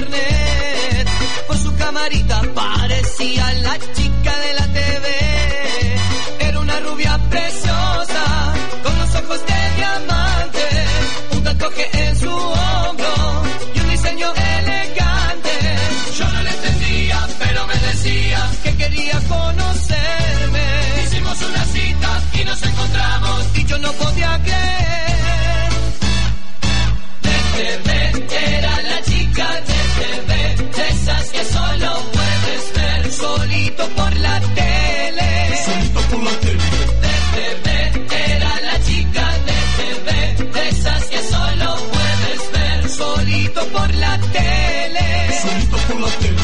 internet. Por su camarita parecía la chica de la TV. Era una rubia preciosa, con los ojos de diamante, un tatuaje en su hombro y un diseño elegante. Yo no le entendía, pero me decía que quería conocerme. Hicimos una cita y nos encontramos y yo no podía creer. De TV, era la chica de TV, de esas que solo puedes ver solito por la tele. Solito por la tele. De TV, era la chica de TV, de esas que solo puedes ver solito por la tele. Solito por la tele.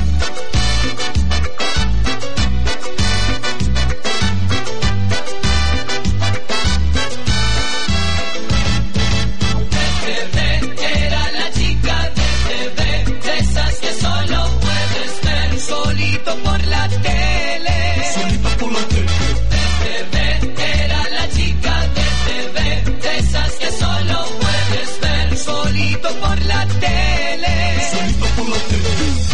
Solito por la tele. Solito por la tele. De TV, era la chica de TV, de esas que solo puedes ver solito por la tele. Solito por la tele.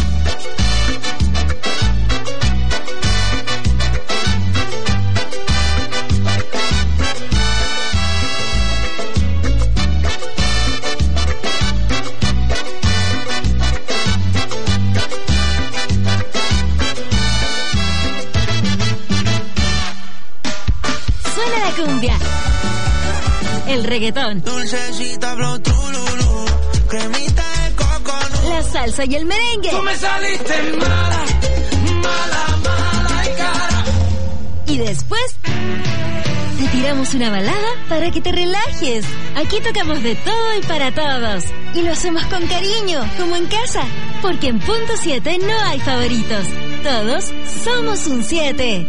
Cumbia, el reggaetón, dulcecita flow tururú, cremita de coco, la salsa y el merengue. Tú me saliste mala, mala, mala y cara. Y después te tiramos una balada para que te relajes. Aquí tocamos de todo y para todos. Y lo hacemos con cariño, como en casa. Porque en Punto 7 no hay favoritos. Todos somos un 7.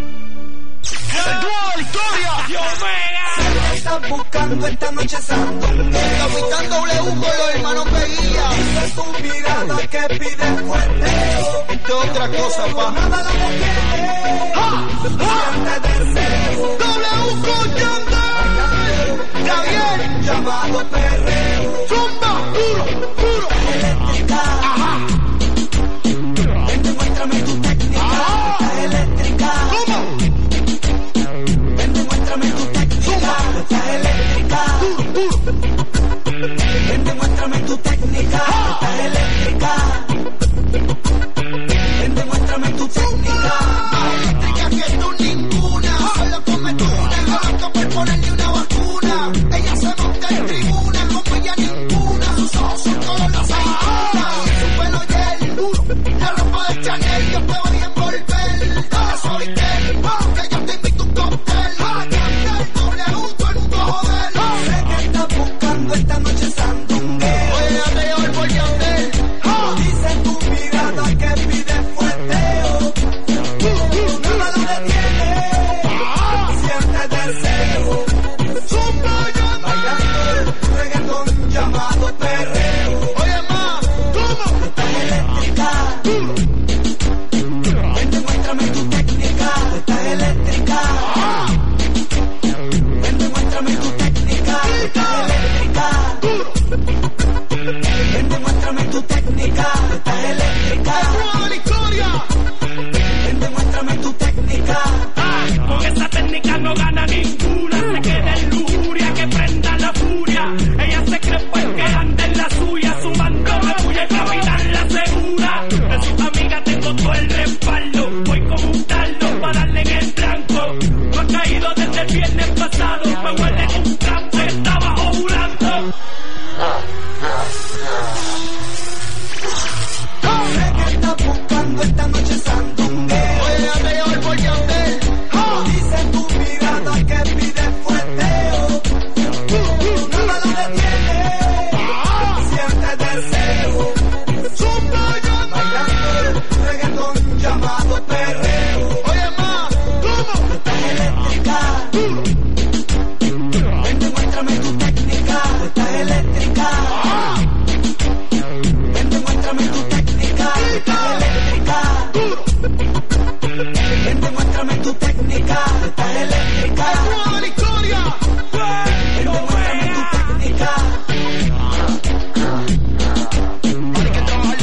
Se están buscando esta noche sandungueo. Capitán W con los hermanos Peguía. Dice tu mirada que pide fuerteo. Esto es otra cosa, pa. Nada la mujer. Siente deseo. W con Yandel. Javier. Llamado perreo. Zumba. Puro, puro. Eléctrica. Ajá. Ven, demuéstrame tu técnica. Está eléctrica. ¿Cómo? Ven, demuéstrame tu técnica. Está eléctrica. Ven, demuéstrame tu técnica. Está eléctrica. Ven, demuéstrame tu técnica. Eléctrica que tú ninguna. Solo come tuna. Loca por ponerle una vacuna. Ella se monta en tribuna. Como ella ninguna. Sus ojos son color la aceituna. Su pelo gel. La ropa de Chanel. Yo te voy a envolver. Dale suavitel. Que yo te invito a un cóctel. W, todo el mundo joder. Sé que estás buscando esta noche sandungueo. Oye, ya te voy Yandel. Dice tu mirada que pide fuerteo. Nada lo detiene. Siente deseo. Bailando el reggaetón llamado perreo. Oye, ma, ¿cómo? Estás eléctrica. Ven, demuéstrame tu técnica. Estás eléctrica. Ven, demuéstrame tu técnica. Estás eléctrica. Ven, demuéstrame tu técnica. Estás eléctrica. ¡Toda la historia! Ven, demuéstrame tu técnica. Con esa técnica no gana ninguna. Se queda en lujuria, que prenda la furia. Ella se cree pues que anda en la suya. Su mando me puya y capitán la segura. De sus amigas tengo todo el respaldo. Voy como un taldo para darle en el blanco. No ha caído desde el viernes pasado. Me huele un trampo, estaba ovulando. Sé que estás buscando esta noche sandungueo. Oye, ya te voy Yandel. Dice tu mirada que pide fuerteo. Nada lo detiene. Siente deseo. Bailando el reggaetón llamado perreo. Oye, ma, ¿cómo? Estás eléctrica. Ven, demuéstrame tu técnica. Estás eléctrica. Ven, demuéstrame tu técnica. Estás eléctrica. Ven, demuéstrame tu técnica. Estás eléctrica. ¡Toda la historia! Ven, demuéstrame tu técnica. Hay que trabajar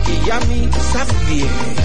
y a mí también.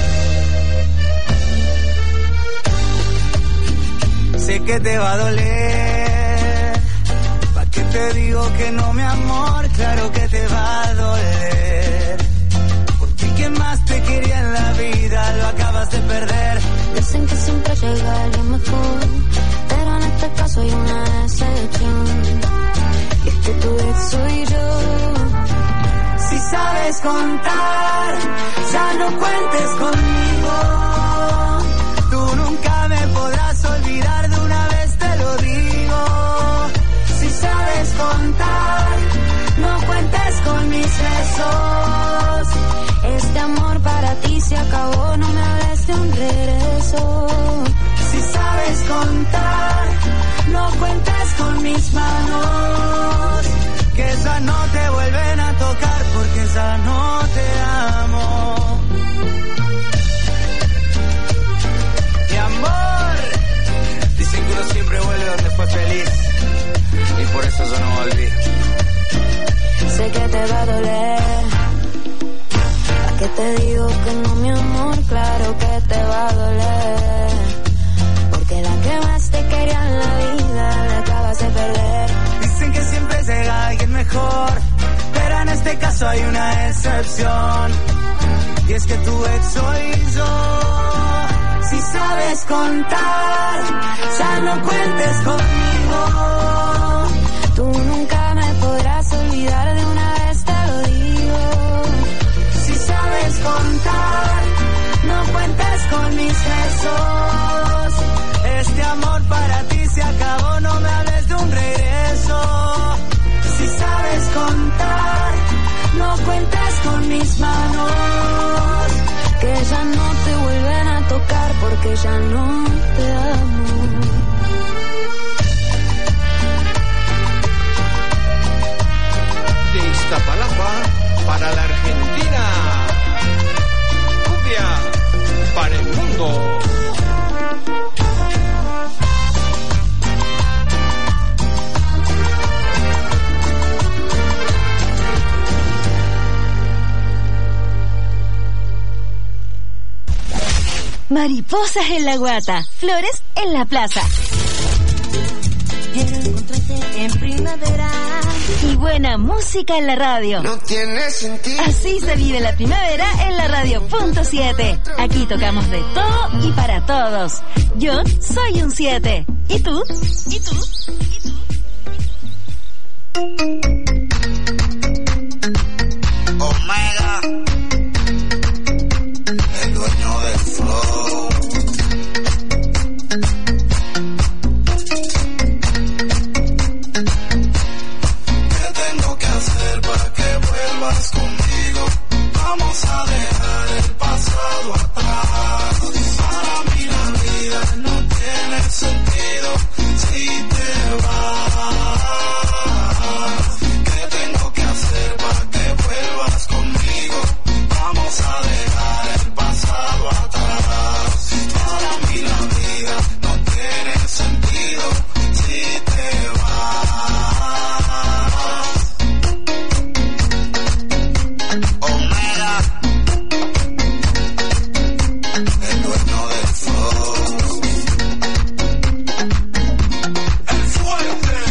Sé que te va a doler. ¿Pa' qué te digo que no, mi amor? Claro que te va a doler. Porque quien más te quería en la vida lo acabas de perder. Dicen que siempre llega alguien mejor, pero en este caso hay una excepción. Y es que tu ex soy yo. Si sabes contar, ya no cuentes conmigo. Tú nunca me podrás olvidar, de una vez te lo digo. Si sabes contar, no cuentes con mis besos. Este amor para ti se acabó, no me hables de un regreso. Si sabes contar, no cuentes con mis manos, que ya no te vuelven a tocar porque ya no te amo. Mi amor, dicen que uno siempre vuelve donde fue feliz, y por eso yo no volví. Sé que te va a doler. ¿A qué te digo que no, mi amor? Claro que te va a doler. Porque la que más te quería en la vida la acabas de perder. Dicen que siempre llega alguien mejor, pero en este caso hay una excepción. Y es que tu ex soy yo. Si sabes contar, ya no cuentes conmigo. Tú nunca me podrás olvidar, de una vez te lo digo. Si sabes contar, no cuentes con mis besos. Este amor para ti se acabó, no me hables de un regreso. Si sabes contar, no cuentes con mis manos, que ya no te vuelven a tocar porque ya no te amo. De Iztapalapa para la Argentina, cumbia para el mundo. Mariposas en la guata, flores en la plaza. Quiero encontrarte en primavera. Y buena música en la radio. No tiene sentido. Así se vive la primavera en la radio.7. Aquí tocamos de todo y para todos. Yo soy un 7. ¿Y tú? ¿Y tú? ¿Y tú? Omega, el dueño del flow. ¿Qué tengo que hacer para que vuelvas conmigo? Vamos a dejar el pasado atrás. Para mí la vida no tiene sentido si te vas. ¿Qué tengo que hacer para que vuelvas conmigo? Vamos a dejar el pasado atrás. Para mí la vida no tiene sentido si te vas. Omega, el dueño del flow. El fuerte.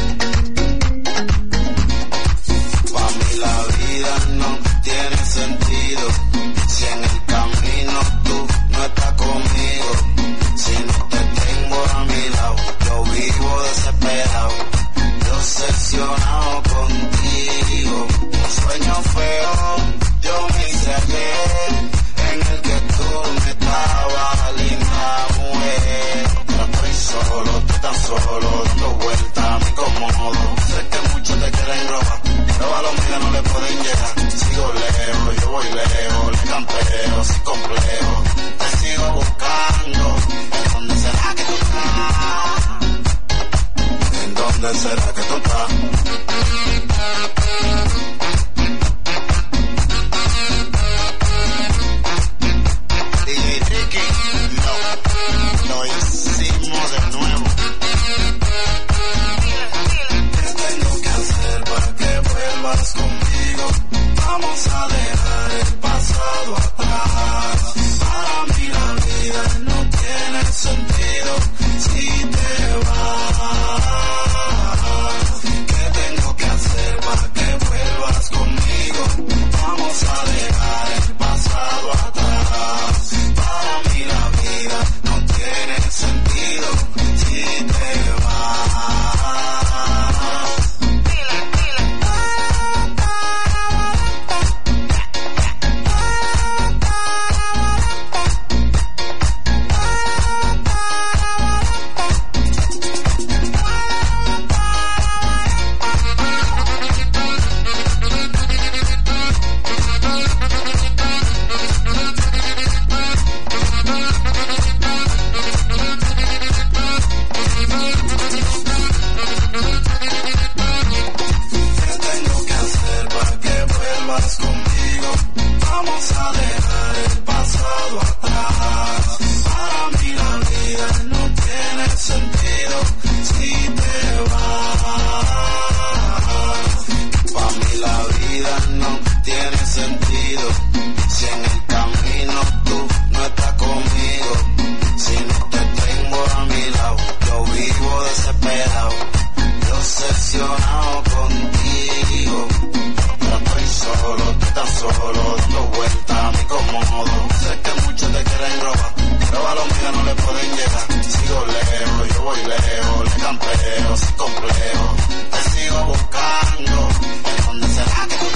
Para mí la vida no tiene sentido si en el camino tú no estás conmigo. Si no te tengo a mi lado, yo vivo desesperado, yo obsesionado contigo. Un sueño feo, yo me hice ayer, en el que tú me estabas linda mujer. Ahora estoy solo, tú tan solo, dando vueltas, me incomodo. Sé que muchos te quieren robar, pero a los míos no le pueden llegar. Sigo lejos, yo voy lejos, le campeo sin complejo. Te sigo buscando, ¿en dónde será que tú estás? ¿En dónde será que tú estás? DJ Ricky, lo hicimos de nuevo. ¿Qué tengo que hacer para que vuelvas conmigo? Vamos a dejar el pasado pasado atrás. Para mí la vida no tiene sentido si te vas. ¿Qué tengo que hacer para que vuelvas conmigo? Vamos a dejar el pasado atrás. Para mí la vida no tiene sentido si te vas. Conmigo, vamos a dejar el pasado atrás. Para mí la vida no tiene sentido si te vas. Para mí la vida no tiene sentido si en el camino tú no estás conmigo. Si no te tengo a mi lado, yo vivo desesperado y obsesionado contigo. Solo, tú tan solo, dando vueltas a mi cómodo. Sé que muchos te quieren robar, pero a los míos no le pueden llegar. Sigo lejos, yo voy lejos, le campeo, sin complejo. Te sigo buscando, ¿en dónde será que tú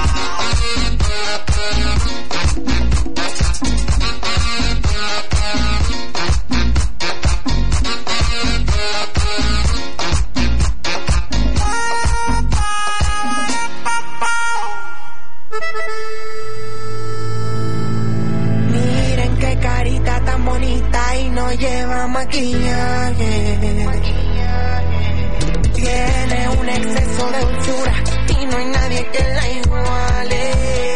no lleva maquillaje. Tiene un exceso de dulzura y no hay nadie que la iguale.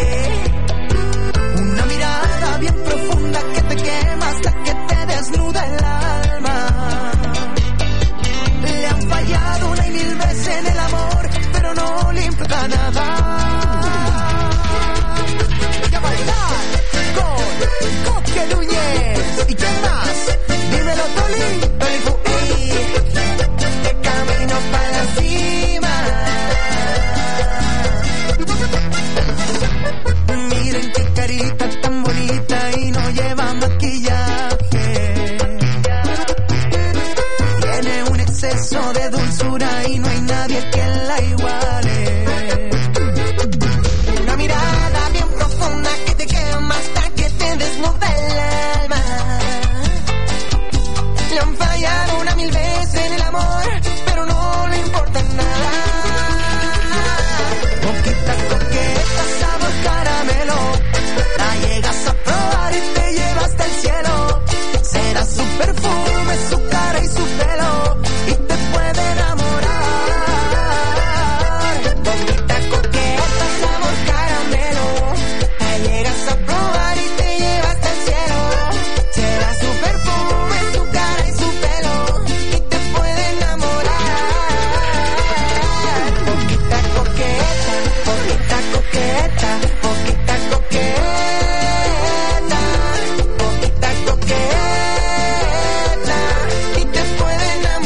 Una mirada bien profunda que te quema hasta que te desnuda el alma. Le han fallado una y mil veces en el amor, pero no le importa nada. Y a bailar con Coque Núñez. ¿Y quién más? Dímelo, Toli, Toli Fuí, de camino para la cima. Miren qué carita tan bonita y no lleva maquillaje. Tiene un exceso de dulzura y no hay nadie que la iguale. Una mirada bien profunda que te quema hasta que te desnuda el alma. Le han fallado una mil veces en el amor, pero no le importa nada. Poquita coqueta, sabor caramelo, la llegas a probar y te lleva hasta el cielo. Será su perfume, su cara y su pelo, y te puede enamorar. Poquita coqueta, sabor caramelo, la llegas a probar y te lleva hasta el cielo. Será su perfume, su cara y su pelo, y te puede enamorar. Poquita coqueta, poquita coqueta, poquita coqueta, poquita coqueta, y te puede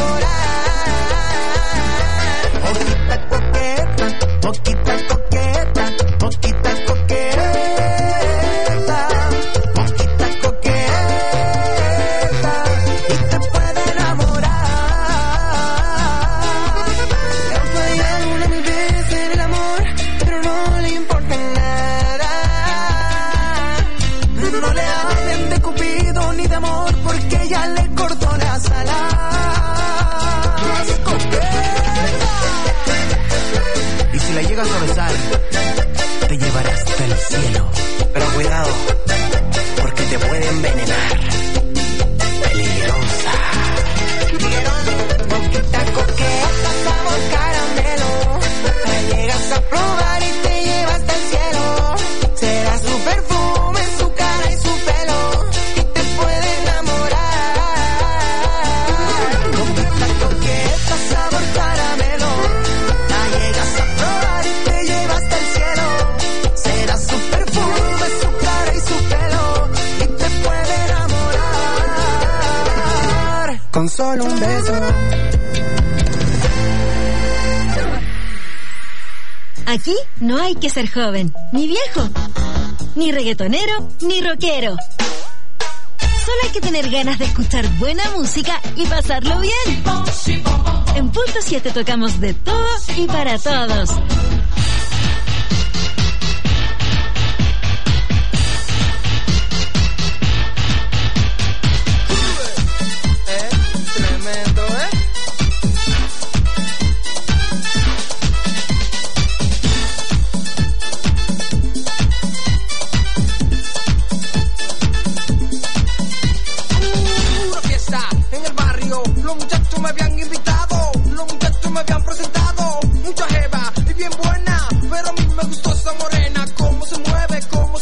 enamorar. Poquita coqueta, poquita coqueta, poquita coqueta, poquita coqueta, y te puede enamorar. Le han fallado una mil veces en el amor, pero no le importa nada. No le hablen de Cupido ni de amor, porque ya le cortó las alas. Y si la llegas a besar, te llevará hasta el cielo. Pero cuidado, porque te puede envenenar. Peligrosa. Poquita coqueta, sabor caramelo, la llegas a probar y te lleva hasta el cielo. Será su perfume, su cara y su pelo, y te puede enamorar. Poquita coqueta, sabor caramelo, la llegas a probar y te lleva hasta el cielo. Será su perfume, con solo un beso. Aquí no hay que ser joven, ni viejo, ni reggaetonero, ni rockero. Solo hay que tener ganas de escuchar buena música y pasarlo bien. En Punto 7 tocamos de todo y para todos. Tremendo, en el barrio, los muchachos me habían invitado, los muchachos me habían presentado, mucha jeva y bien buena, pero a mí me gustó esa morena, cómo se mueve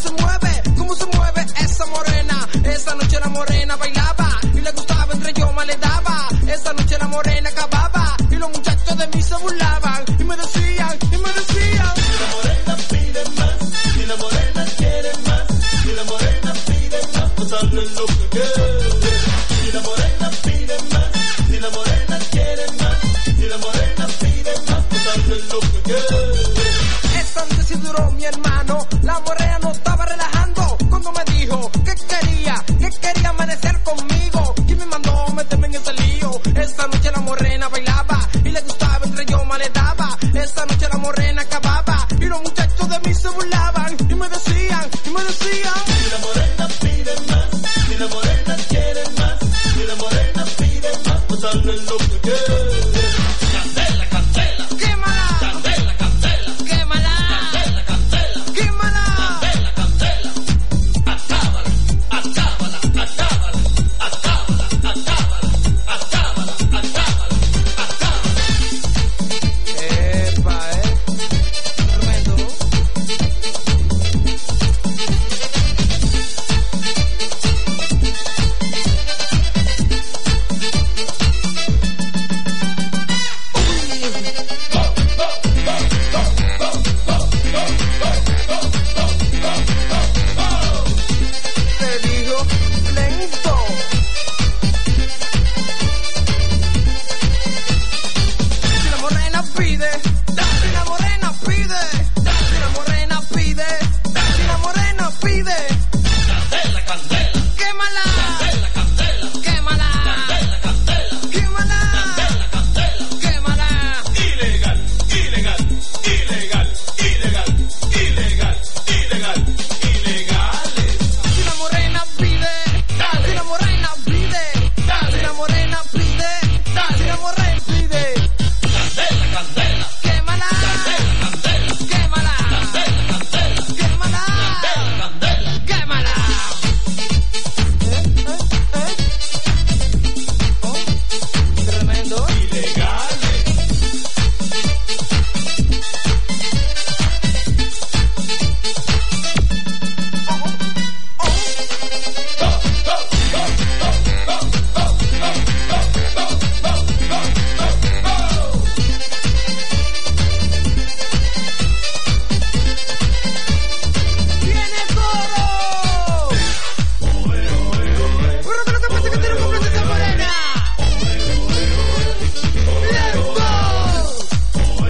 esa morena. Esa noche la morena bailaba y le gustaba, entre yo más le daba. Esa noche la morena acababa y los muchachos de mí se burlaban y me decían, si la morena pide más, si la morena quiere más, si la morena pide más, pues hazle lo que quiere. Si la morena pide más, si la morena quiere más, si la morena pide más, pues hazle lo que quiere. Esta noche sí duró mi hermano, la morena no estaba relajando cuando me dijo que quería amanecer conmigo y me mandó meterme en ese lío. Esta noche la morena bailaba y le gustaba, entre yo más le daba. Esta noche la morena acababa y los muchachos de mí se burlaban y me decían, si la morena pide más, si la morena quiere más, si la morena pide más, pues hazle lo que quiere. Candela, candela, quémala. Candela, candela, quémala. Candela, candela, quémala. Candela, candela, acábala, acábala, acábala, acábala, acábala, acábala, acábala, acábala. Epa, tremendo. Te digo lento. Si la morena pide, si la morena pide, si la morena pide, si la morena pide. Candela, candela, quémala. Candela, candela, quémala. Candela, candela, quémala. Candela, candela, quémala. Ilegal, ilegal, ilegal, ilegal, ilegal, ilegal, ilegales. Si la morena pide, si la morena pide, si la morena pide, si la morena pide. Candela, candela, quémala. Candela, candela, quémala. Candela, candela, quémala. Candela, candela, quémala. Oh, tremendo. Ilegales. ¡Viene el coro! Pero que lo que pasa es que tiene un completo esa morena. ¡Let's go!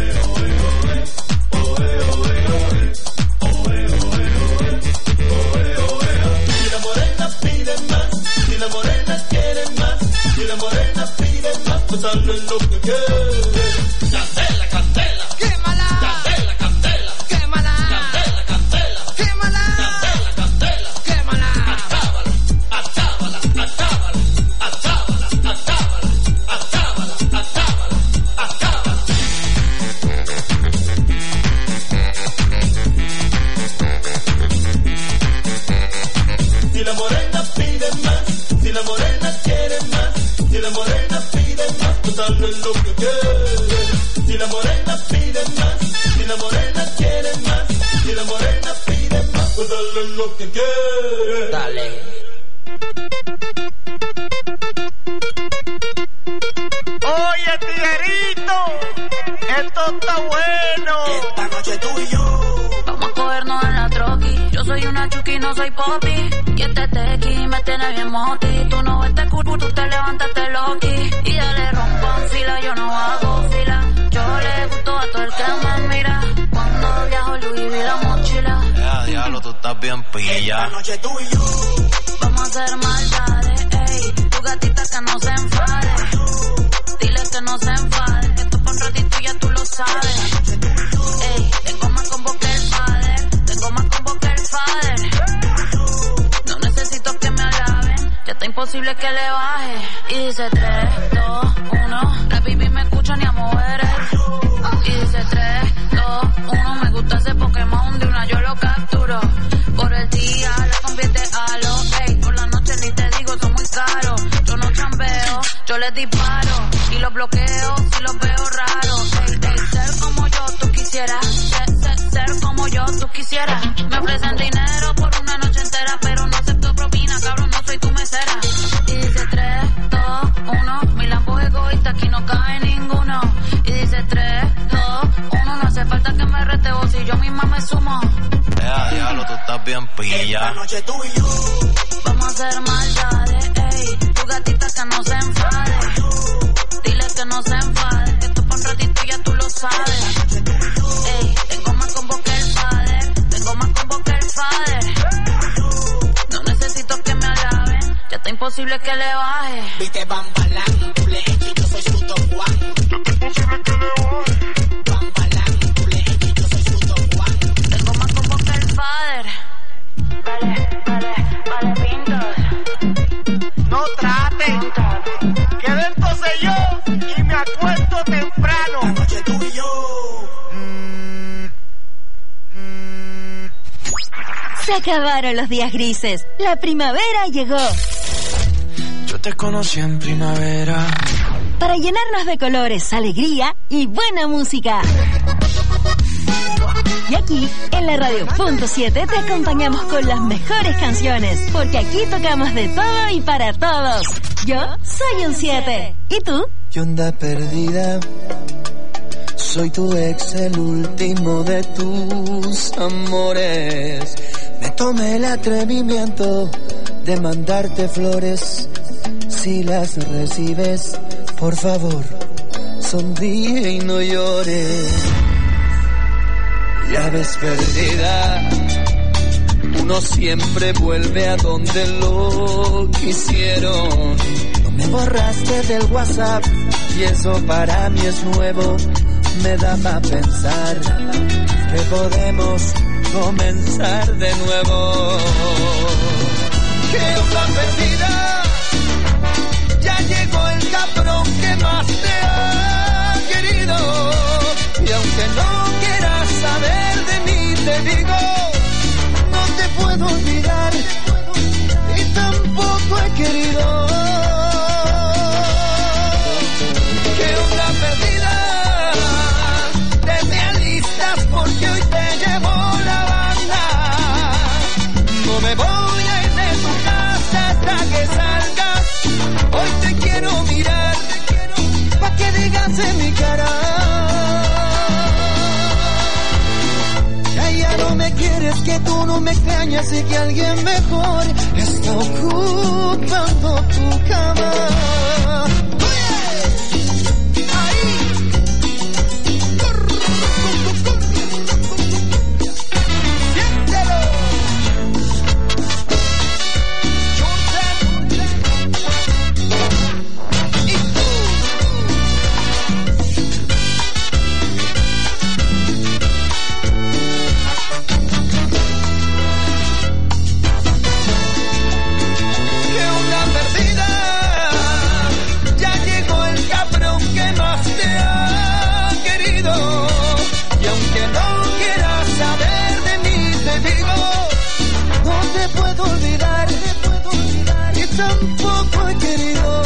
Si la morena pide más, si la morena quiere más, si la morena pide más, pues hazle lo que quiere. Candela, candela, quémala. Candela, candela, quémala. Candela, candela, quémala. Candela, candela, quémala. Acábala, acábala, acábala, acábala, acábala, acábala, acábala, acábala. Si la morena pide más, si la morena quiere más, si la morena pide más, pues hazle lo que quiere. Si la morena pide más, si la morena quiere más, si la morena pide más, pues hazle lo que quiere. Dale. Oye, tiguerito, esto está bueno. Esta noche tú y yo Vamos a cogernos en la troqui. Yo soy una chuki, no soy popi. Y este tequi me tiene bien moti. Tú no ves culo, tú te levantas, te loqui. Y ya le rompo en fila, yo no hago fila. Yo le gusto a todo el que me mira. Cuando viajo Louis V la mochila. Diablo, tú estás bien pilla. Esta noche tú y yo vamos a hacer maldades, ey. Tu gatita que no se enfade. Dile que no se enfade. Que esto por un ratito ya tú lo sabes. Ey, tengo más combo que el fader. Tengo más combo que el fader. No necesito que me alaben. Ya está imposible que le baje. Y dice 3, 2, 1. La baby me escucha ni a mover. Y dice 3, 2, 1. Me gusta ese Pokémon, de una yo lo capturo. Por el día lo convierte a lo. Ey, por la noche ni te digo, son muy caros. Yo no chambeo, yo les disparo. Y los bloqueo si los veo raros. Ey, ey, ser como yo, tú quisieras. Ser como yo, tú quisieras. Me ofrecen dinero por una noche entera, pero no acepto propina, cabrón, no soy tu mesera. Y dice 3, 2, 1. Mi Lambo es egoísta, aquí no cae ninguno. Y dice 3, 2, 1. No hace falta que me reteo si yo misma me sumo. Diablo, tú estás bien pilla. esta noche tú y yo vamos a hacer maldades, ey. Tu gatita que no se enfade. Dile que no se enfade. Que esto por un ratito ya tú lo sabes. Ey, tengo más combo que el fader. Tengo más combo que el fader. No necesito que me alaben. Ya está imposible que le baje. viste Bambalán, tú le echas, yo soy su Don Juan. Ya está imposible que le baje. Bambalán, tú le echas, yo soy su Don Juan. Tengo más combo que el fader. Vale, pintos. No traten, que dentro sé yo y me acuesto temprano. Esta noche tú y yo Se acabaron los días grises. La primavera llegó. Yo te conocí en primavera. Para llenarnos de colores, alegría y buena música. Y aquí, en la Radio.7, te acompañamos con las mejores canciones, porque aquí tocamos de todo y para todos. Yo soy un 7. ¿Y tú? Y onda perdida. Soy tu ex, el último de tus amores. Me tomé el atrevimiento de mandarte flores. Si las recibes, por favor, sonríe y no llores. Ya ves, perdida, uno siempre vuelve a donde lo quisieron. No me borraste del WhatsApp y eso para mí es nuevo. Me da para pensar que podemos comenzar de nuevo. Que onda perdida, ya llegó el cabrón que más te ha querido. Y aunque no quieras saber de mí, te digo, no te puedo olvidar y tampoco he querido. Que onda perdida, te me alistas porque hoy te llevo la banda. No me voy a ir de tu casa hasta que salgas. Hoy te quiero mirar, pa' que digas en mi cara. Ya no me quieres, que tú no me extrañas y que alguien mejor está ocupando tu cama. Tampoco he querido.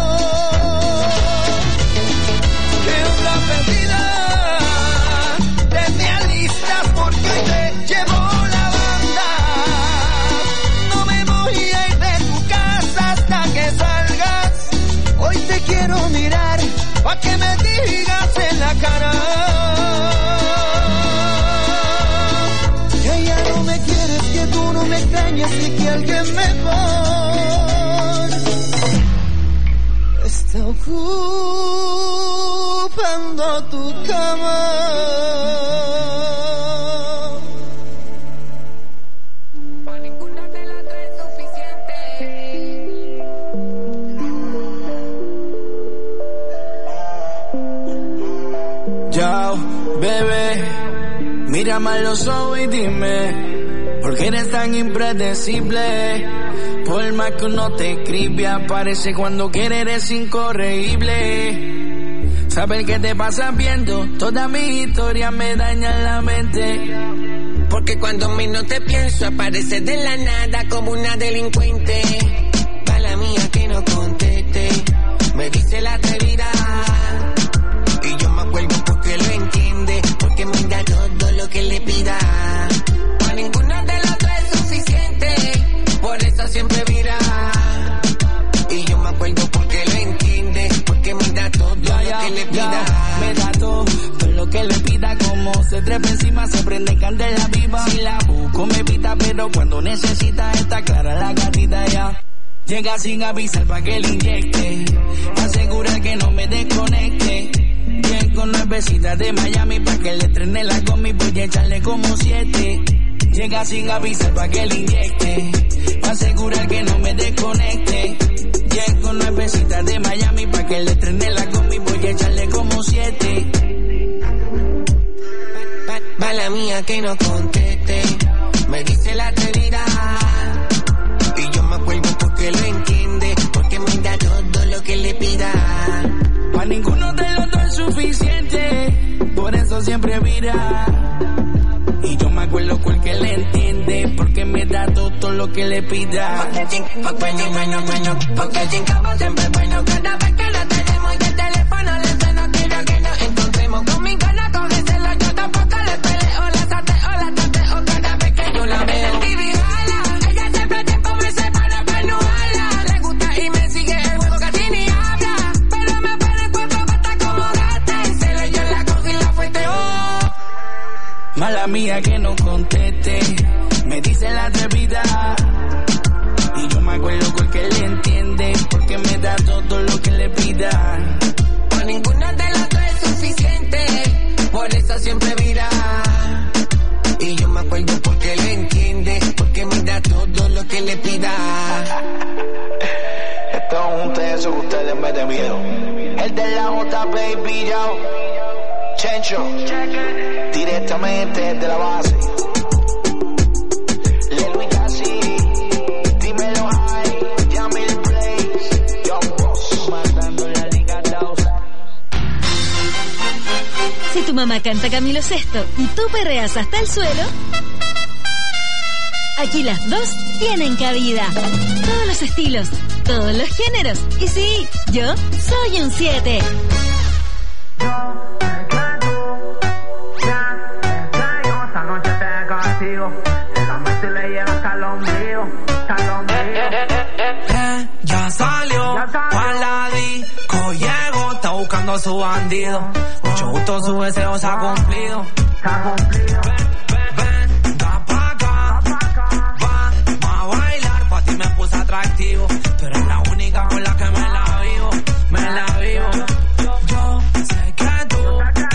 Que onda perdida, te me alistas porque hoy te llevo la banda. No me voy a ir de tu casa hasta que salgas. Hoy te quiero mirar, pa' que me digas en la cara. Que ya no me quieres, que tú extrañas y que alguien mejor está ocupando tu cama. Yo, bebé, mírame a los ojos y dime, ¿por qué eres tan impredecible? Por más que uno te escribe, aparece cuando quiere, eres incorregible. Saber que te pasas viendo toda mi historia me daña la mente. Porque cuando menos te pienso, apareces de la nada como una delincuente. Mala mía que no conteste, me dice la atrevida. Y yo me acuerdo porque lo entiende, porque me da todo lo que le pida. A ninguno de los dos es suficiente, por eso siempre vira. Y yo me acuerdo porque lo entiende, porque me da todo lo que le pida. Me da todo lo que le pida, como se trepa encima, se prende candela viva. Si la busco me pita, pero cuando necesita está clara la gatita ya. Llega sin avisar pa' que le inyecte, asegura que no me desconecte. Con nuevecitas de Miami pa' que le estrene la combi, voy a echarle como 7. Llega sin avisar pa' que le inyecte, pa' asegurar que no me desconecte. Con nuevecitas de Miami pa' que le estrene la combi, voy a echarle como 7. Mala mía que no conteste, me dice la atrevida. Y yo me acuerdo porque lo entiende, porque me da todo lo que le pida. Pa' ninguno de los dos es suficiente, por eso siempre vira. Y yo me acuerdo porque le entiende, porque me da todo lo que le pida. Porque chincamos siempre bueno, cada vez que lo tenemos y el teléfono le suena, quiero que nos encontremos. Con mi gana cógeselo, yo tampoco le peleo, la tateo, cada vez que yo la veo. Ella siempre tiempo me separa para no hablar, le gusta y me sigue el juego que así ni habla. Pero me pone cuatro patas como gata, y se le yo la cojo y la fueteo. Mala mía que no conteste, me dice la atrevida. Y yo me acuerdo porque le entiende, porque me da todo lo que le pida. Por ninguno de los dos es suficiente, por eso siempre vira. Y yo me acuerdo porque le entiende, porque me da todo lo que le pida. Esto es un teso que ustedes me den miedo. El de la J, baby, yo. Chencho, directamente desde la base. Lelo y Casi, dímelo high, Yamil Blaze, Young Boss, matando la Liga 2. Si tu mamá canta Camilo Sesto y tú perreas hasta el suelo, aquí las dos tienen cabida. Todos los estilos, todos los géneros. Y sí, yo soy un 7. Ya salió, pa' la disco llegó, está buscando a su bandido. Mucho gusto, su deseo se ha cumplido. Ven, da pa' acá, vamos a bailar, pa' ti me puse atractivo. Tú eres la única con la que me la vivo. Yo sé que tú,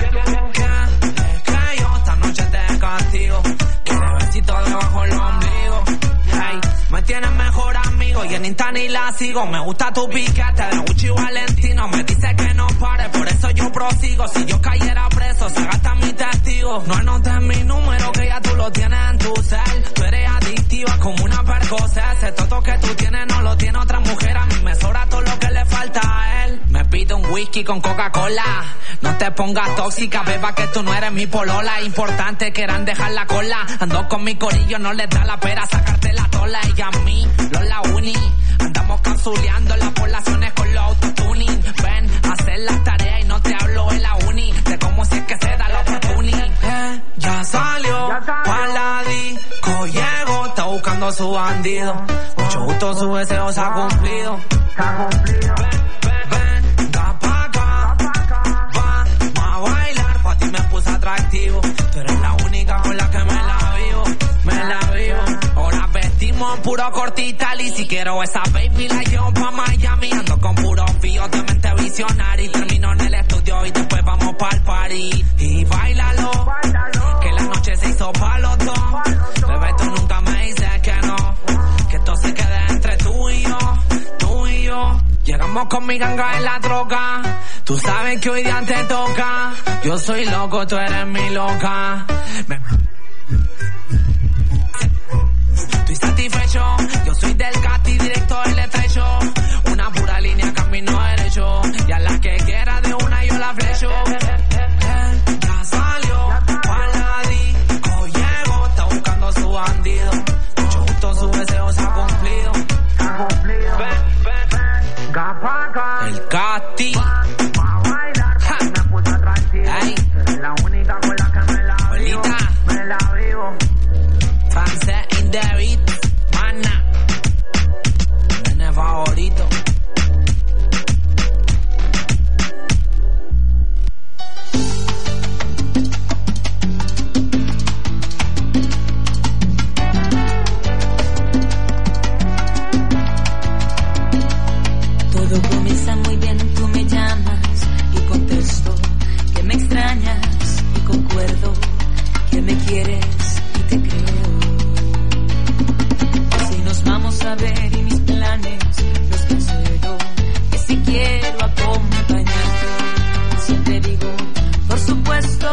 que yo esta noche te castigo. Quiere besito debajo el ombligo. Hey, me tienes mejor amigo y en Insta ni la sigo. Me gusta tu piquete de Gucci Valentino. Me dice que no pare, por eso yo prosigo. Si yo cayera preso, se gasta mi testigo. No anotes mi número, que ya tú lo tienes en tu cel. Tú eres adictiva como una Percocet. Ese toto que tú tienes no lo tiene otra mujer. A mí me sobra todo lo que le falta a él. Me pido un whisky con Coca-Cola. No te pongas tóxica, beba, que tú no eres mi polola. Importante quieran dejar la cola. Ando con mi corillo, no les da la pera sacarte la tola. Y a mí, la uni. Andamos canzuleando las poblaciones con los autotuning. Ven, a hacer las tareas y no te hablo en la uni. De cómo si es que se da la oportunidad. Ya salió, pa' la disco llegó, está buscando a su bandido. Mucho gusto, su deseo se ha cumplido. Ven, da pa' acá, vamos a bailar, pa' ti me puse atractivo. Tú eres la única con la que me la vivo. Ahora vestí limón, puro cortital. Y si quiero esa baby la llevo pa' Miami. Ando con puro fío de mente visionaria. Y termino en el estudio y después vamos pa'l party. Y bailalo, que la noche se hizo pa' los dos. Bebé, tú nunca me dices que no, que esto se quede entre tú y yo, tú y yo. Llegamos con mi ganga en la troca. Tú sabes que hoy día te toca. Yo soy loco, tú eres mi loca. Estoy satisfecho. Yo soy del Cati, directo del estrecho. Una pura línea, camino derecho. Y a la que quiera de una yo la flecho. Ya salió, pa' la disco llegó. Está buscando su bandido. Mucho gusto, su deseo se ha cumplido. El Cati. Ay. La única con la que me la vivo. Francés in the beat, mana. Nene favorito. Todo comienza muy bien, tú me llamas y contesto que me extrañas y concuerdo que me quieres y te creo. Si nos vamos a ver y mis planes los cancelo, que si quiero acompañarte, siempre digo, por supuesto.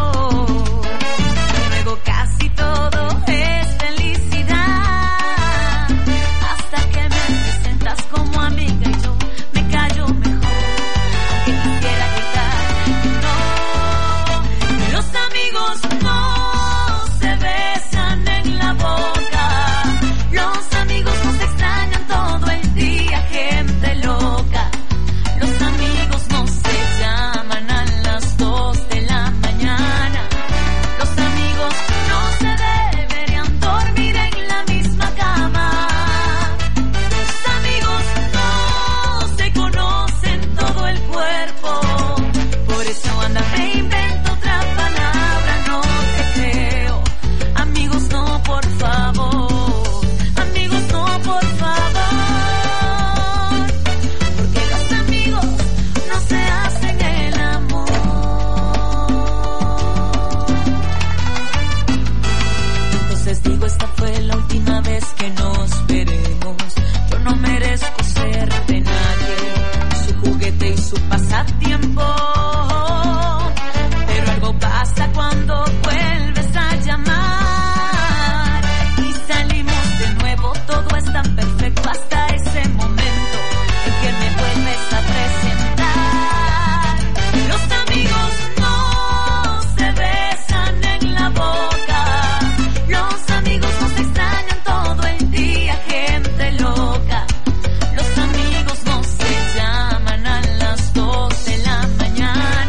Luego casi todo es felicidad, hasta que me presentas como amiga y yo me callo mejor, aunque quisiera gritar que no. Los amigos no se besan en la boca, los amigos nos extrañan todo el día, gente loca. Los amigos no se llaman a las 2 de la mañana, los amigos no se deberían dormir en la misma cama. Los amigos no se conocen todo el cuerpo, por eso anda me invento otra palabra, no te creo. Amigos no, por favor, amigos no, por favor, porque los amigos no se hacen el amor. Entonces digo, esta fue la última vez que nos veremos. Yo no merezco ser de nadie, su juguete y su pasatiempo. Pero algo pasa cuando vuelves a llamar y salimos de nuevo. Todo es tan perfecto hasta ese momento en que me vuelves a presentar. Los amigos no se besan en la boca, los amigos nos extrañan todo el día, gente loca. Los amigos no se llaman a las 2 de la mañana,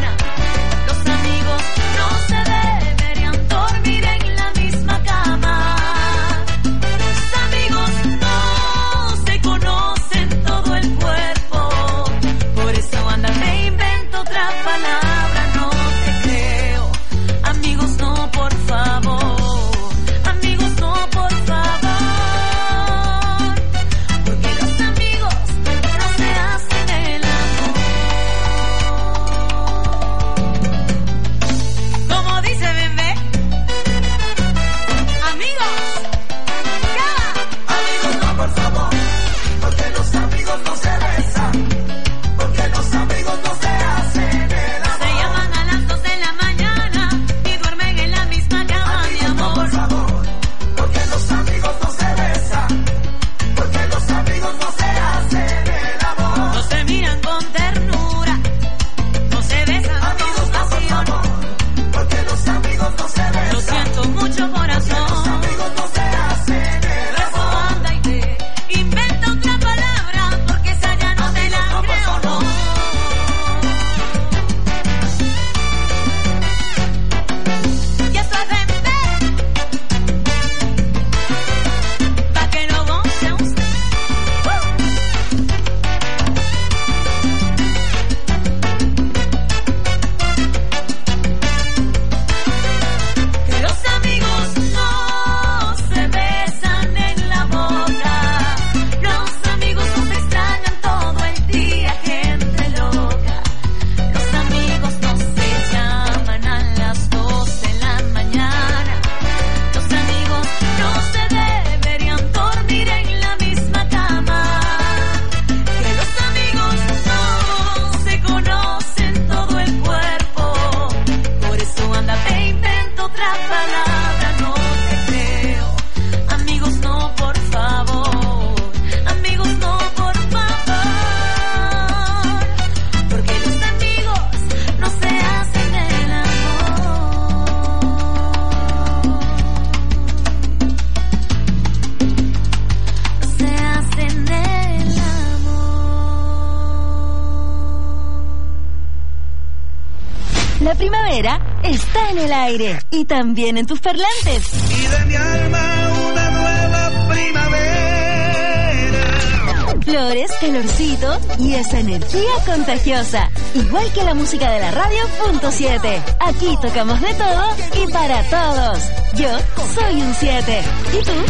La primavera está en el aire y también en tus parlantes. Y de mi alma una nueva primavera. Flores, calorcito y esa energía contagiosa. Igual que la música de la radio .7. Aquí tocamos de todo y para todos. Yo soy un 7. ¿Y tú?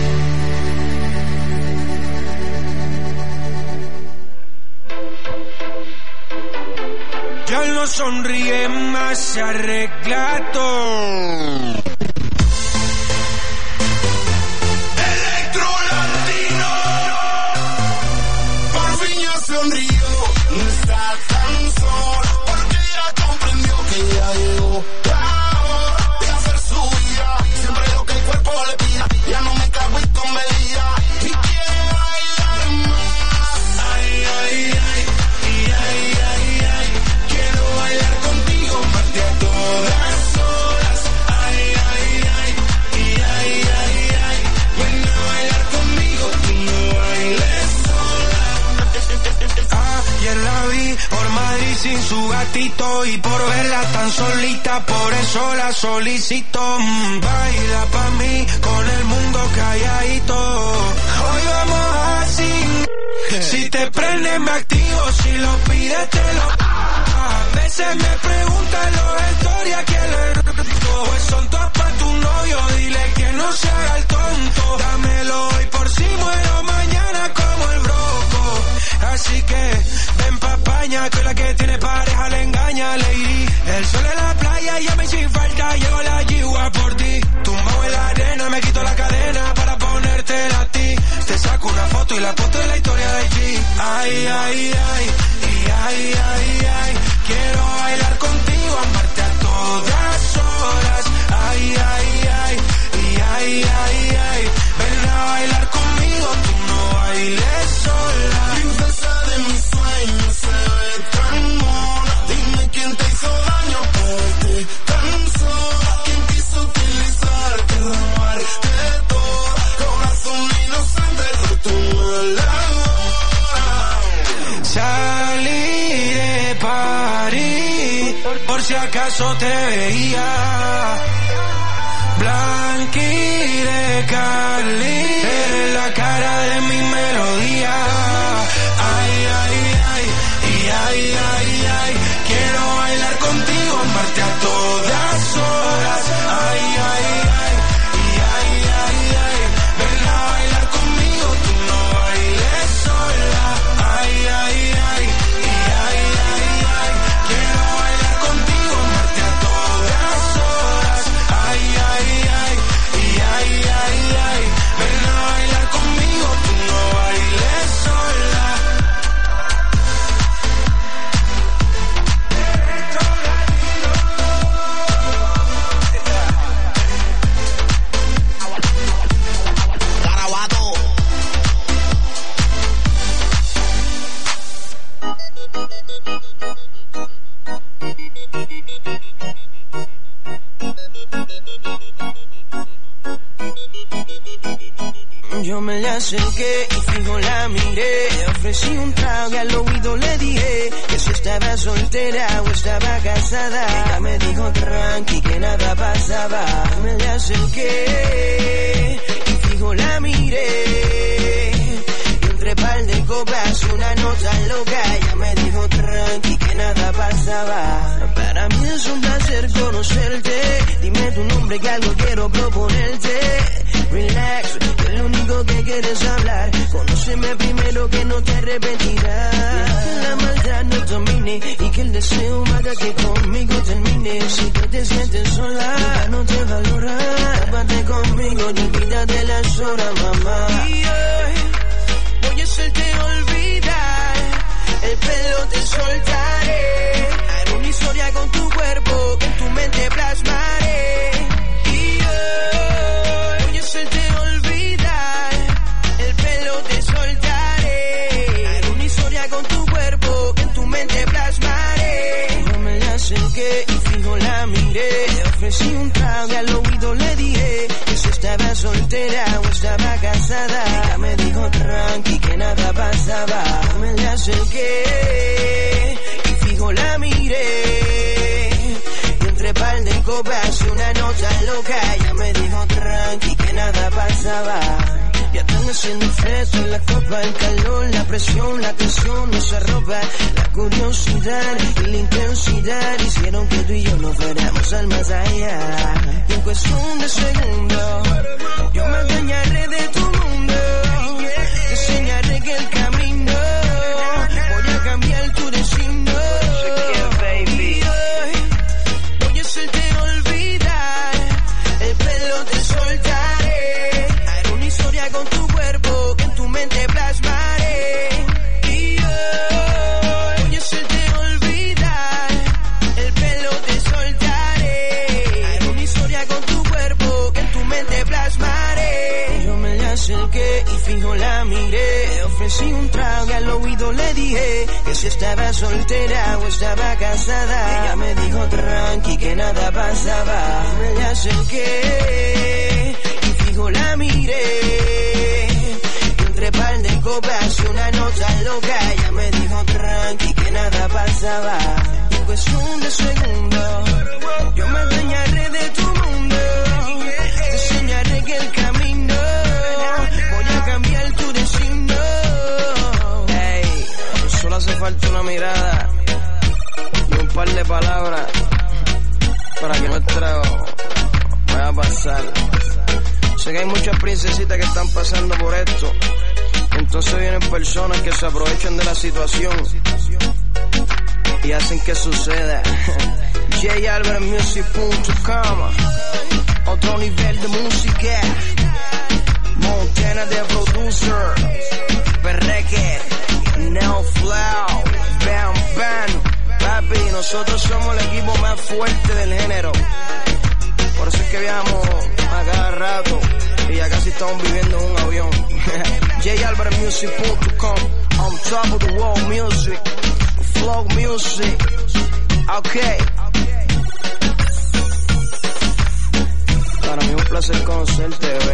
Ya no sonríe más, se arregla todo. Electro Latino, por fin ya sonrió, no está tan sola, porque ya comprendió que ya llegó la hora de hacer su vida, siempre lo que el cuerpo le pida, ya no me cago en comedia, y quiere bailar más, ay, ay, ay, y ay, ay, ay, quiero bailar contigo, más de a todas horas, ay, ay, ay, y ay, ay, ay, ven a bailar conmigo, tú no bailes sola. Ayer la vi por Madrid sin su gatito y por verla tan solita, por eso la solicito. Baila pa' mí con el mundo calladito. Hoy vamos así. Si te prende me activo, si lo pides te lo. A veces me preguntan los historias que le rico. Pues son todas pa' tu novio, dile que no se haga el tonto. Dámelo hoy por si muero mañana como el broco. Así que ven pa' España, que la que tiene pareja le engaña, lady. El sol en la playa ya me hizo falta, llevo la yigua por ti. Tumbado en la arena, me quito la cadena para ponértela a ti. Te saco una foto y la foto de la historia de G. Ay, ay, ay, y ay, ay, ay. Quiero bailar contigo, amarte a todas horas. Ay, ay, ay, y ay, ay, ay. Ven a bailar conmigo, tú no bailes sola. Princesa de mis sueños, se ve tan mona. Dime quién te hizo daño por verte tan sola. Quién quiso utilizarte, robarte todo. Corazón inocente, roto la hora. Salí de París, por si acaso te veía. Blanqui de Cali, eres la cara de mi melodía. Ay, ay, ay, y ay, ay, ay. Quiero bailar contigo, amarte a todas horas. Ay, ay, ay, y ay, ay, ay. Ven a bailar conmigo, tú no bailes sola. Ay, ay, ay, y ay, ay, ay. Quiero bailar contigo, amarte a todas horas. Ay, ay, ay, y ay, ay, ay. Ven a bailar conmigo, tú no bailes sola. Garabato. Yo me le acerqué y fijo la miré. Le ofrecí un trago y al oído le dije que si estaba soltera o estaba casada. Ella me dijo tranqui que nada pasaba. Me le acerqué y fijo la miré. Y entre par de copas una nota loca. Ella me dijo tranqui que nada pasaba. Para mí es un placer conocerte. Dime tu nombre que algo quiero proponerte. Relax, es lo único que quieres hablar. Conóceme primero que no te arrepentirás. Que la maldad no domine y que el deseo haga que conmigo termine. Si tú te sientes sola, ya no te valora. Tápate conmigo, olvídate las horas, mamá. Y hoy voy a hacerte olvidar. El pelo te soltaré. Haré una historia con tu cuerpo que en tu mente plasmaré. Y hoy voy a hacerte olvidar. El pelo te soltaré. Haré una historia con tu cuerpo que en tu mente plasmaré. Yo me la acerqué y fijo la miré. Le ofrecí un trago y al oído le dije que si estaba soltera o estaba casada. Ella me dijo tranqui que nada pasaba. Me la acerqué y fijo la miré. nota loca. Ella me dijo tranqui que nada pasaba. Ya están haciendo fresco en la copa, el calor, la presión, la tensión, nuestra ropa, la curiosidad y la intensidad hicieron que tú y yo nos fuéramos al más allá. Y en cuestión de segundos, yo me adueñaré de tu mundo, te enseñaré que el camino, voy a cambiar tu destino. Voy a hacerte olvidar, el pelo te soltaré, haré una historia con tu cuerpo que en tu mente plasmaré. Y yo voy a hacerte olvidar, el pelo te soltaré, haré una historia con tu cuerpo que en tu mente plasmaré. Yo me le acerqué y fijo la miré, ofrecí un trago y al oído le dije que si estaba soltera o estaba casada. Ella me dijo tranqui que nada pasaba. Me le acerqué y fijo la miré, y entre par de copas y una nota loca. Ella me dijo tranqui que nada pasaba. Y en cuestión de segundos, yo me adueñaré de tu mundo, te enseñaré que el camino, voy a cambiar tu destino. Ey, solo hace falta una mirada y un par de palabras para que nuestro vaya a pasar. Sé que hay muchas princesitas que están pasando por esto, entonces vienen personas que se aprovechan de la situación y hacen que suceda. JAlbertMusic.com, otro nivel de música, Montana de producer, Perreque, Neo Flow, Bam Bam. Papi, nosotros somos el equipo más fuerte del género, por eso es que viajamos a cada rato y ya casi estamos viviendo en un avión. JAlbertMusic.com, on top of the world music, flow music, okay. Para mí es un placer conocerte, bebé.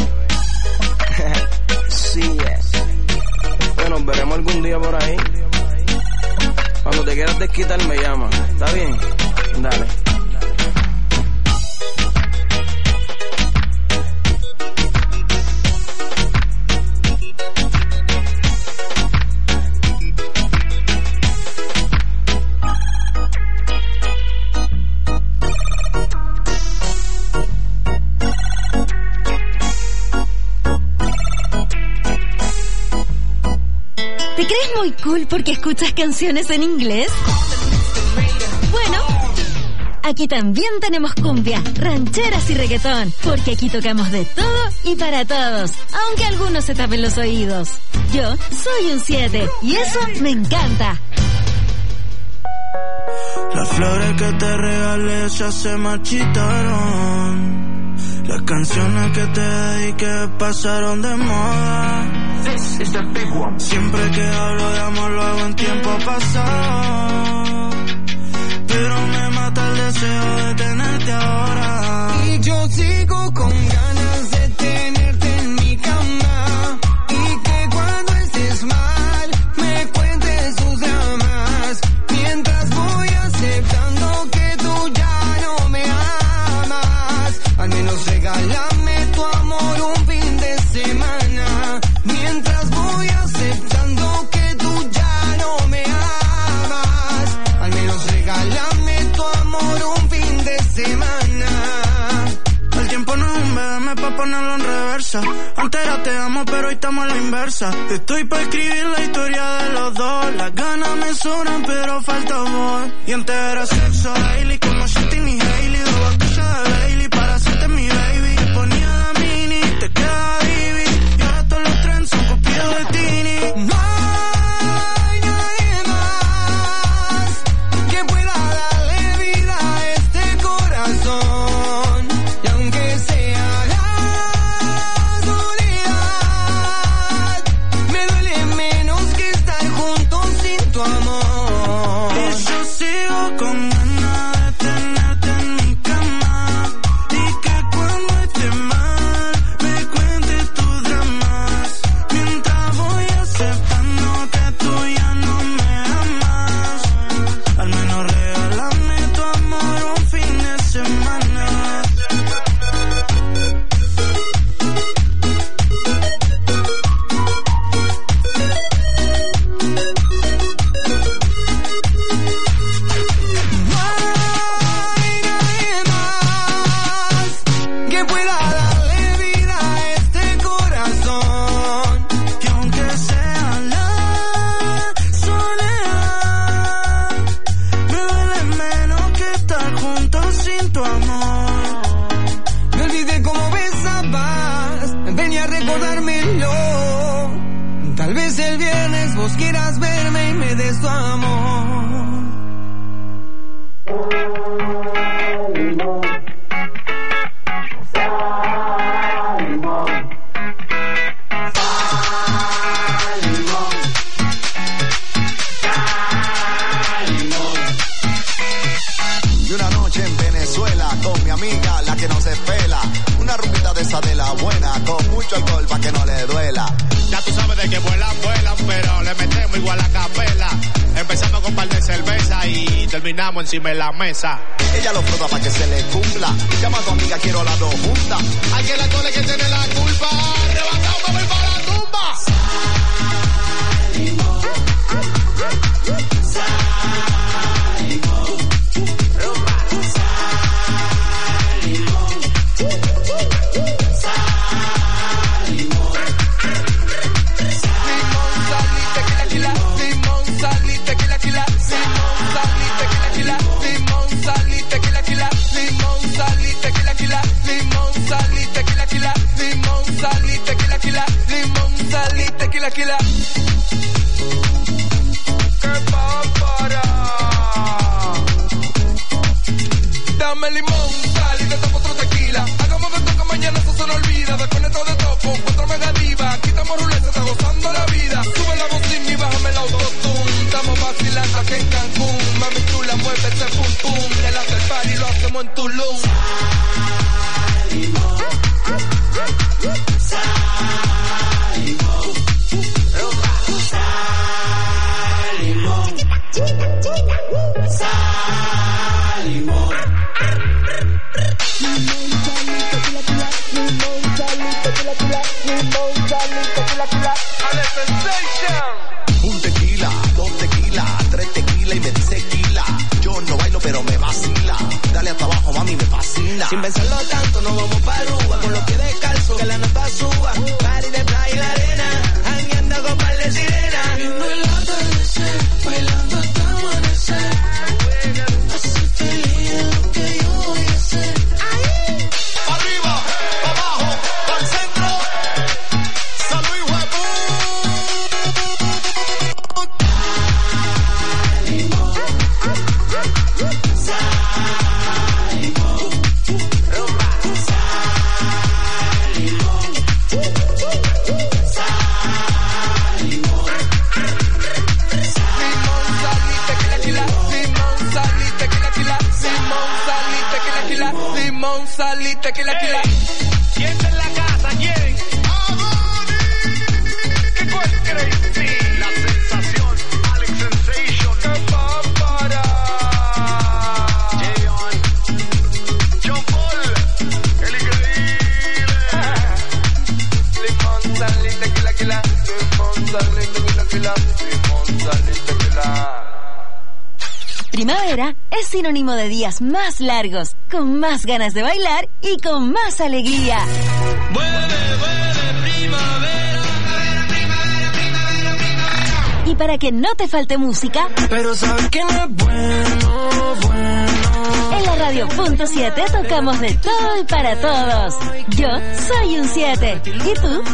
Sí, bueno, nos veremos algún día por ahí. Cuando te quieras desquitar me llama, ¿está bien? Dale. ¿Te crees muy cool porque escuchas canciones en inglés? Bueno, aquí también tenemos cumbia, rancheras y reggaetón, porque aquí tocamos de todo y para todos, aunque algunos se tapen los oídos. Yo soy un 7 y eso me encanta. Las flores que te regalé ya se marchitaron. Las canciones que te dediqué pasaron de moda. Siempre que hablo de amor lo hago en tiempo pasado, pero me mata el deseo de tenerte ahora. Y yo sigo con ganas de tenerte en mi cama, y que cuando estés mal me cuentes tus dramas, mientras voy aceptando que tú ya no me amas. Al menos regálame tu amor un fin de semana, mientras voy aceptando que tú ya no me amas. Al menos regálame tu amor un fin de semana. El tiempo no es un BM pa' ponerlo en reversa. Antes era te amo pero hoy estamos a la inversa. Estoy pa' escribir la historia de los dos. Las ganas me sobran pero falta amor. Y antes era sexo daily como Justin y Hailey. Dos botellas de Bailey para hacerte mi baby. Te ponía la mini, te quedaba divi, y ahora todos los trends son copiados de Tini. No hay nadie más que pueda darle vida a este corazón, y aunque sea la soledad, me duele menos que estar juntos sin tu amor. Y yo sigo con ganas de tenerte en mi cama, Tal vez el viernes vos quieras verme y me des tu amor. Y una noche en Venezuela con mi amiga, la que no se pela. Una rumbita de esa de la buena, con mucho alcohol pa' que no le duela. Ya tú sabes de que vuelan, pero le metemos igual a capela. Empezamos con un par de cerveza y terminamos encima de la mesa. Ella lo frota pa' que se le cumpla. Llama a tu amiga, quiero las dos juntas. Hay que la tole que tiene la culpa. Arrebatado, me voy para la tumba. Tequila. ¡Qué pápara! Dame limón, sal y te tomo otro tequila. Hagamos de esto que mañana eso se nos olvida. Desconecto de todo con 4 mega diva. Quitamos ruleta, está gozando la vida. Sube la voz y bájame el autotune. Estamos vacilando aquí en Cancún. Mami chula, mueve ese pum pum. El after party lo hacemos en Tulum. Un tequila, 2 tequilas, 3 tequilas y me dice tequila. Yo no bailo pero me vacila. Dale hasta abajo, mami, me fascina. Sin pensarlo tanto, nos vamos pa' Aruba. Con los pies descalzos, que la nota suba. Party de playa y la arena, jangueando con par de sirenas. Viendo el atardecer, bailando hasta amanecer. Así feliz lo que yo voy a hacer. Arriba, abajo, al centro. Salud y huevo. Limón, sal y tequila. ¿Quién está en la casa? ¿Quién? ¿Qué cuál crees? La sensación, Alex Sensation. ¡Qué pápara! John Paul, el increíble. Limón, sal y tequila. Limón, sal y tequila. Limón, sal y tequila. Primavera es sinónimo de días más largos, con más ganas de bailar y con más alegría. Y para que no te falte música, pero sabes que no es bueno. En la Radio.7 tocamos de todo y para todos. Yo soy un 7. ¿Y tú?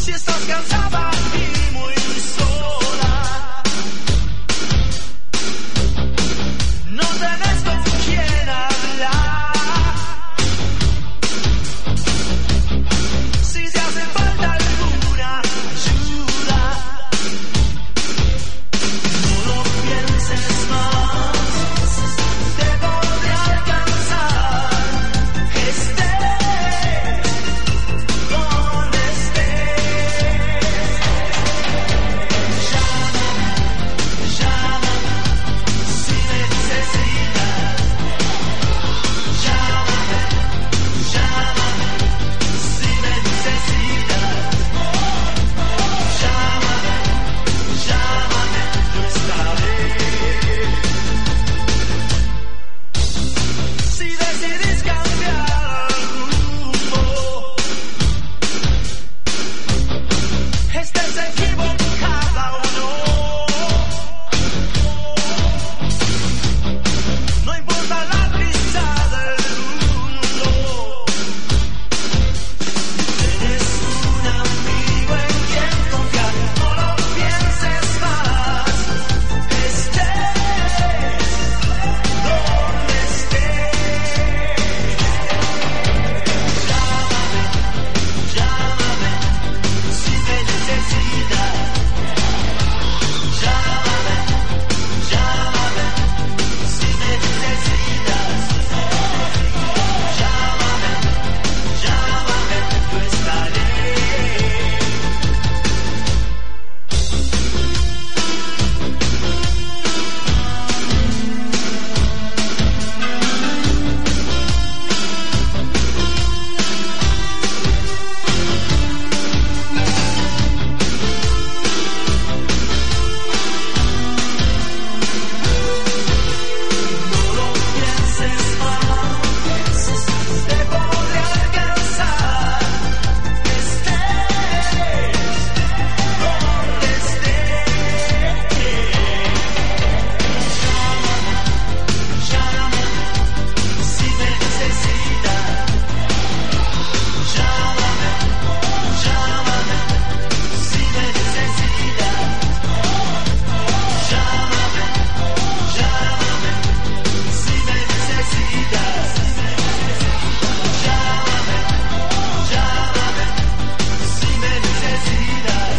Si estás cansada y muy sola, no tenés con quién hablar. Si te hace falta alguna ayuda, no lo pienses más, te podré alcanzar. Estés donde estés, llámame si me necesitas. Llámame si me necesitas. Llámame, yo estaré. Si decidís cambiar rumbo, estés equivocada o no, no importa la prisa del mundo. Tienes un amigo en quien confiar, no lo pienses más. Estés donde estés. Llámame si me necesitas. Llámame si me necesitas. Llámame, yo estaré. No lo pienses más, te podré alcanzar. Estés donde estés. Llámame si me necesitas. Llámame si me necesitas. Llámame si me necesitas. Llámame si me necesitas.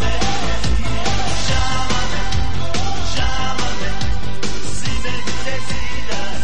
Llámame si me necesitas.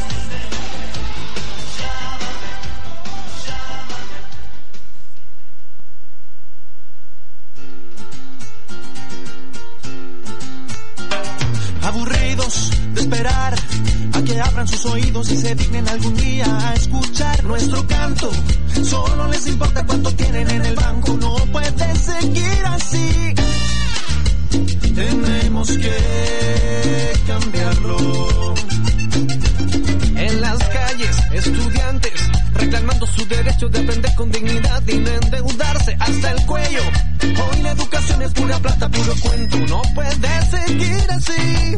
Aburridos de esperar a que abran sus oídos y se dignen algún día a escuchar nuestro canto. Solo les importa cuánto tienen en el banco. No puede seguir así. Tenemos que cambiarlo. En las calles, estudiantes reclamando su derecho de aprender con dignidad y no endeudarse hasta el cuello. Hoy la educación es pura plata, puro cuento. No puede seguir así.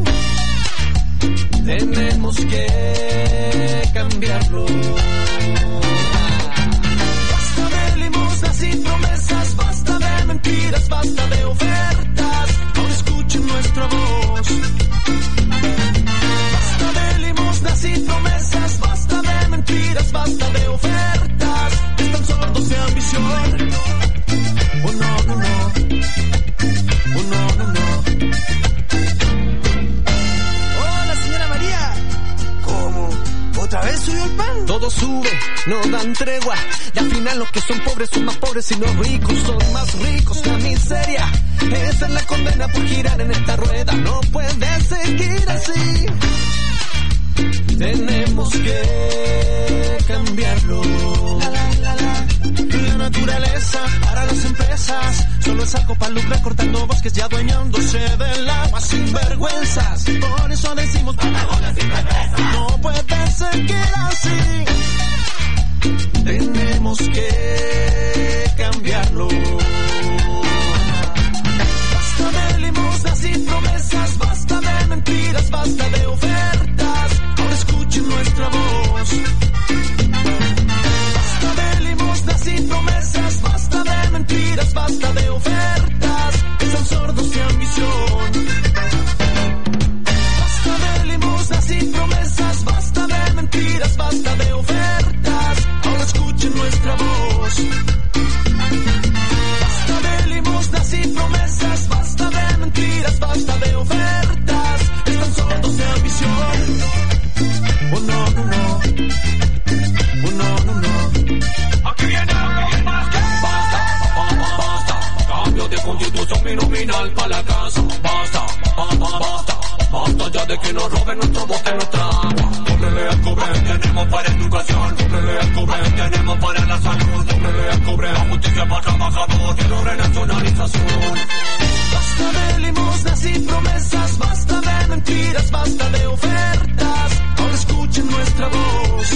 Tenemos que cambiarlo. Basta de limosnas y promesas, basta de mentiras, basta de ofertas. Ahora escuchen nuestra voz. Basta de limosnas y promesas, basta de mentiras, basta de ofertas. Están sordos de ambición. Oh no, no, no. Oh no, no, no. Hola, señora María. ¿Cómo? ¿Otra vez subió el pan? Todo sube, no dan tregua. Y al final los que son pobres son más pobres y los ricos son más ricos. La miseria, esa es la condena por girar en esta rueda. No puede seguir así. Tenemos que cambiarlo. La naturaleza para las empresas solo es algo para lucrar cortando bosques y adueñándose del agua sin vergüenzas. Por eso decimos no puede seguir así. Tenemos que cambiarlo. Basta de limosnas y promesas, basta de mentiras, basta de ofertas. Ahora escuchen nuestra voz. Basta de limosnas y promesas, basta de mentiras, basta de ofertas. Constitución binominal para la casa. Basta, basta, basta ya de que nos roben nuestro bote, nuestra agua. Cóbrele al cobre, tenemos para educación. Cóbrele al cobre, tenemos para la salud. Cóbrele al cobre, la justicia para trabajador. Quiero renacionalización. Basta de limosnas y promesas, basta de mentiras, basta de ofertas. Ahora escuchen nuestra voz.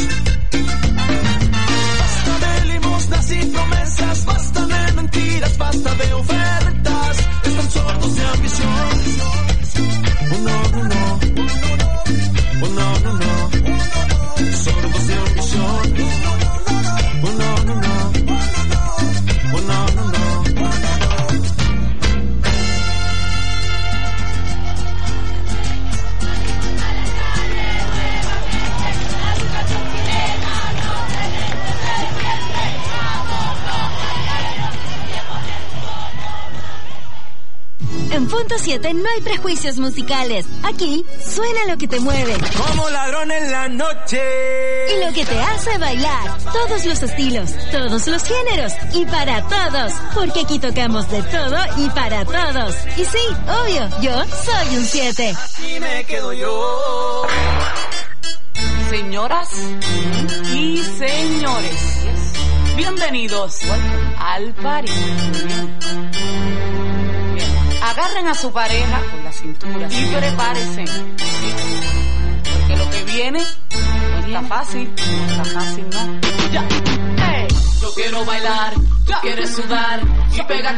Basta de limosnas y promesas, basta de mentiras, basta de ofertas. Están sordos de ambición. Oh no, no, no. Oh no, no, no. Sordos de ambición. Oh no, no, no. Oh no, no, no. En Punto 7 no hay prejuicios musicales. Aquí suena lo que te mueve. Como ladrón en la noche. Y lo que te hace bailar. Todos los estilos, todos los géneros. Y para todos. Porque aquí tocamos de todo y para todos. Y sí, obvio, yo soy un 7. Aquí me quedo yo. Señoras y señores, bienvenidos al party. Agarren a su pareja por la cintura y prepárense, porque lo que viene no está fácil, no. Ya. Hey. Yo quiero bailar, tú quieres sudar y pegar